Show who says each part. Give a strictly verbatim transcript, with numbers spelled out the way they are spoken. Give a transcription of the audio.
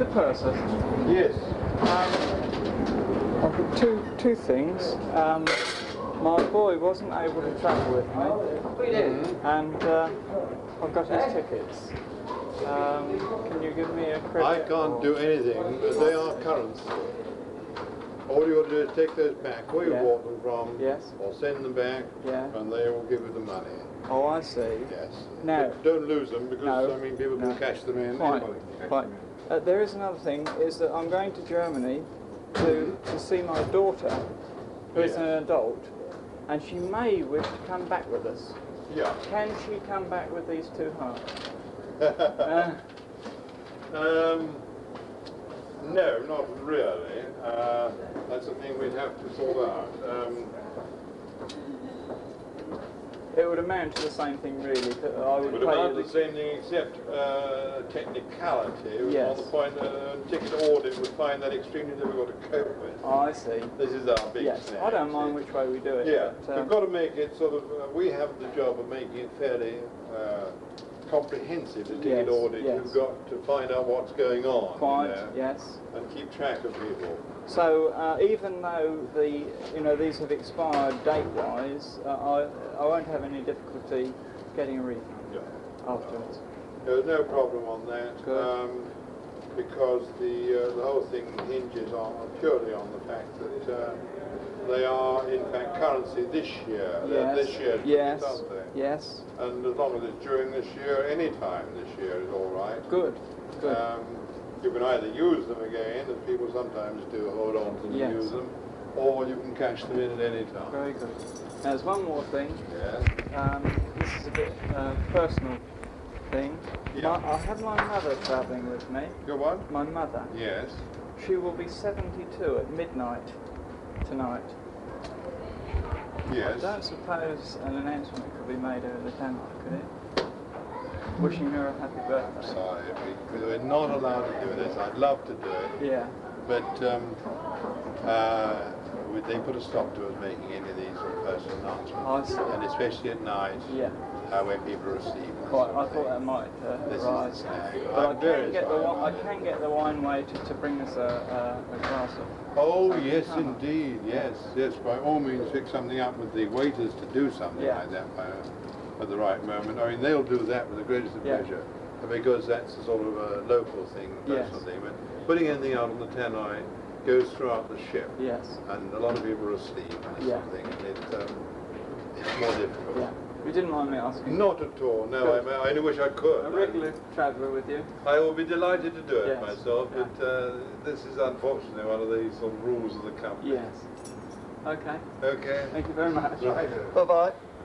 Speaker 1: the purses.
Speaker 2: Yes.
Speaker 1: Um, I've got two two things. Um, my boy wasn't able to travel with me, mm-hmm. and uh, I've got his tickets. Um, can you give me a credit?
Speaker 2: I can't
Speaker 1: or...
Speaker 2: do anything. They are currents. All you got to do is take those back where you
Speaker 1: yeah.
Speaker 2: bought them from,
Speaker 1: yes.
Speaker 2: or send them back,
Speaker 1: yeah.
Speaker 2: and they will give you the money.
Speaker 1: Oh, I see.
Speaker 2: Yes.
Speaker 1: No.
Speaker 2: But don't lose them, because
Speaker 1: no.
Speaker 2: I mean people
Speaker 1: no.
Speaker 2: can cash them in.
Speaker 1: Quite. Quite. Uh, there is another thing, is that I'm going to Germany to, to see my daughter, who yes. is an adult, and she may wish to come back with us.
Speaker 2: Yeah.
Speaker 1: Can she come back with these two hearts? uh,
Speaker 2: um, no, not really. Uh, that's a thing we'd have to sort out. Um,
Speaker 1: It would amount to the same thing, really. I would
Speaker 2: it would
Speaker 1: pay
Speaker 2: amount
Speaker 1: you
Speaker 2: to the same thing, except uh, technicality.
Speaker 1: Yes.
Speaker 2: On the point, uh, ticket audit would find that extremely difficult to cope with.
Speaker 1: Oh, I see.
Speaker 2: This is our big
Speaker 1: yes.
Speaker 2: snag.
Speaker 1: I don't mind which way we do it.
Speaker 2: Yeah,
Speaker 1: but, um,
Speaker 2: we've got to make it sort of. Uh, we have the job of making it fairly uh, comprehensive. The ticket
Speaker 1: yes,
Speaker 2: audit.
Speaker 1: Yes.
Speaker 2: You've got to find out what's going on.
Speaker 1: Quite.
Speaker 2: You know,
Speaker 1: yes.
Speaker 2: And keep track of people.
Speaker 1: So uh, even though the you know these have expired date-wise, uh, I I won't have any difficulty getting a refund
Speaker 2: yeah.
Speaker 1: afterwards.
Speaker 2: There's no problem on that,
Speaker 1: Good.
Speaker 2: um, because the uh, the whole thing hinges on purely on the fact that uh, they are in fact currency this year.
Speaker 1: Yes.
Speaker 2: This year,
Speaker 1: yes.
Speaker 2: aren't they?
Speaker 1: Yes.
Speaker 2: And as long as it's during this year, any time this year is all right.
Speaker 1: Good. Good.
Speaker 2: Um, You can either use them again, as people sometimes do, hold on to them
Speaker 1: yes.
Speaker 2: and use them, or you can cash them in at any time.
Speaker 1: Very good. Now, there's one more thing.
Speaker 2: Yes.
Speaker 1: Um, this is a bit uh, personal thing.
Speaker 2: Yeah.
Speaker 1: My, I have my mother travelling with me.
Speaker 2: Your what?
Speaker 1: My mother.
Speaker 2: Yes.
Speaker 1: She will be seventy-two at midnight tonight.
Speaker 2: Yes.
Speaker 1: I don't suppose an announcement could be made over the tannoy, could it? Wishing her a happy birthday.
Speaker 2: Sorry, we, we're not allowed to do this. I'd love to do it.
Speaker 1: Yeah.
Speaker 2: But um, uh, they put a stop to us making any of these sort of personal announcements.
Speaker 1: I see.
Speaker 2: And especially at night,
Speaker 1: yeah.
Speaker 2: uh, when people are asleep.
Speaker 1: Quite. I thought that might uh,
Speaker 2: this
Speaker 1: rise.
Speaker 2: Is the snag.
Speaker 1: But
Speaker 2: I'm
Speaker 1: I
Speaker 2: very
Speaker 1: can get the
Speaker 2: sorry.
Speaker 1: I can get the wine waiter to bring us a, a, a glass of.
Speaker 2: Oh
Speaker 1: um,
Speaker 2: yes,
Speaker 1: tannoy.
Speaker 2: indeed. Yes, yes. By all means, pick something up with the waiters to do something
Speaker 1: yeah.
Speaker 2: like that by, at the right moment. I mean, they'll do that with the greatest of
Speaker 1: yeah.
Speaker 2: pleasure, because that's a sort of a local thing, personal
Speaker 1: yes.
Speaker 2: thing. But putting anything out on the tannoy goes throughout the ship.
Speaker 1: Yes.
Speaker 2: And a lot of people are asleep and
Speaker 1: yeah.
Speaker 2: something, and it, um, it's more difficult.
Speaker 1: Yeah. You didn't mind me asking?
Speaker 2: Not at all. No, I, I only wish I could.
Speaker 1: A regular traveller with you?
Speaker 2: I will be delighted to do it
Speaker 1: yes.
Speaker 2: myself,
Speaker 1: yeah.
Speaker 2: but uh, this is unfortunately one of the sort of rules of the company.
Speaker 1: Yes. Okay.
Speaker 2: Okay.
Speaker 1: Thank you very much.
Speaker 2: Right.
Speaker 1: Bye-bye.